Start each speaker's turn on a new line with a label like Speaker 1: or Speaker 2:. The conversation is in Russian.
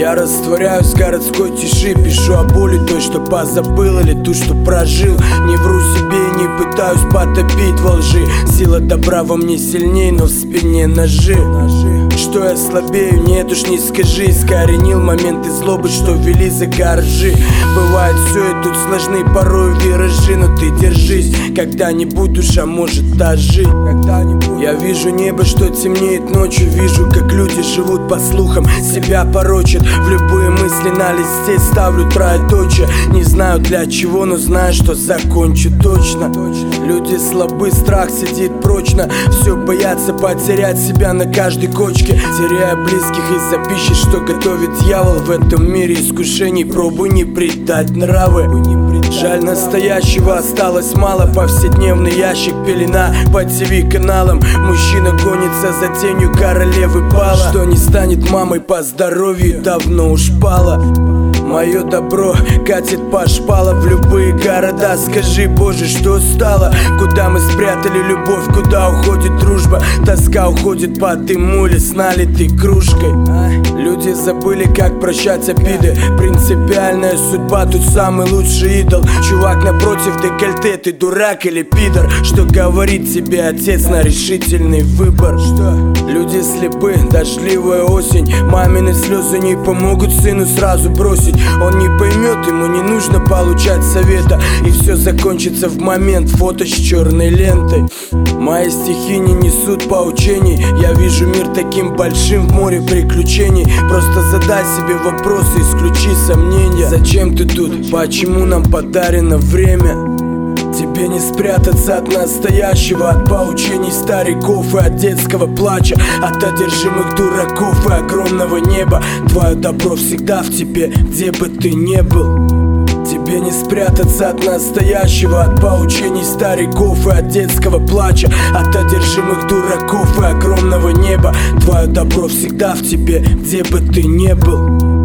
Speaker 1: Я растворяюсь в городской тиши, пишу о боли той, что позабыл, или ту, что прожил. Не вру себе и не пытаюсь потопить во лжи. Сила добра во мне сильней, но в спине ножи. Что я слабею, нет уж не скажи. Искоренил моменты злобы, что вели за коржи. Бывает все и тут сложны порой виражи, но ты держись, когда-нибудь душа может ожить. Я вижу небо, что темнеет ночью. Вижу, как люди живут по слухам, себя порочат. В любые мысли на листе ставлю троеточие. Не знаю для чего, но знаю, что закончу точно. Люди слабы, страх сидит прочно. Все боятся потерять себя на каждой кочке, теряя близких из-за пищи, что готовит дьявол. В этом мире искушений пробуй не предать нравы. Жаль, настоящего осталось мало. Повседневный ящик, пелена по ТВ-каналам. Мужчина гонится за тенью королевы бала. Что не станет мамой по здоровью, давно уж пала. Мое добро катит по шпалам в любые города. Скажи, Боже, что стало? Куда мы спрятали любовь, куда уходит дружба? Тоска уходит по дыму или с налитой кружкой. Люди забыли, как прощать обиды. Принципиальная судьба, тут самый лучший идол. Чувак напротив декольте, ты дурак или пидор? Что говорит тебе отец на решительный выбор? Люди слепы, дождливая осень. Мамины слезы не помогут сыну сразу бросить. Он не поймет, ему не нужно получать совета. И все закончится в момент, фото с черной лентой. Мои стихи не несут поучений. Я вижу мир таким большим в море приключений. Просто задай себе вопросы, исключи сомнения. Зачем ты тут? Почему нам подарено время? Тебе не спрятаться от настоящего, от поучений стариков и от детского плача, от одержимых дураков и огромного неба. Твое добро всегда в тебе, где бы ты ни был. Тебе не спрятаться от настоящего, от поучений стариков и от детского плача, от одержимых дураков и огромного неба. Твое добро всегда в тебе, где бы ты ни был.